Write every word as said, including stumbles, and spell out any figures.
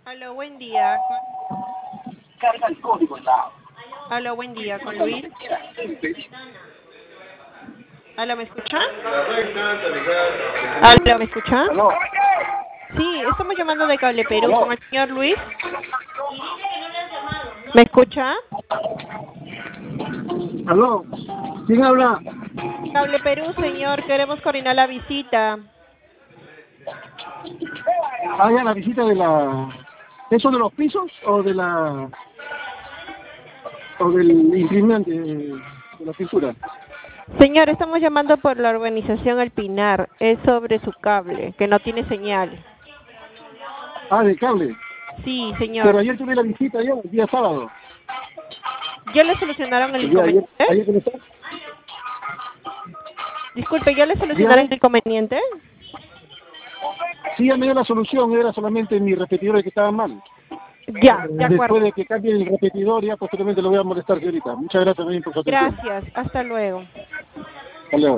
Aló, buen día. Carga el código en la... Aló, buen día, con Luis. Aló, ¿me escucha? Aló, ¿me escucha? ¿Aló? Sí, estamos llamando de Cable Perú ¿Aló? con el señor Luis. ¿Me escucha? ¿Aló? ¿Quién habla? Cable Perú, señor, queremos coordinar la visita. Ah, ya, la visita de la... ¿Eso de los pisos o de la... o del imprimente de la pintura? Señor, estamos llamando por la organización El Pinar. Es sobre su cable, que no tiene señal. Ah, de cable. Sí, Pero señor. ayer tuve la visita yo, el día sábado. ¿Ya le solucionaron el El día ayer, inconveniente? ayer ¿cómo está? Disculpe, ¿ya le solucionaron Dígame. el inconveniente? Sí, ya me dio la solución, era solamente mi repetidor que estaba mal. Ya, de Después acuerdo. de que cambie el repetidor, ya posteriormente lo voy a molestar, señorita. Muchas gracias también por su atención. Gracias. Hasta luego. Hasta luego.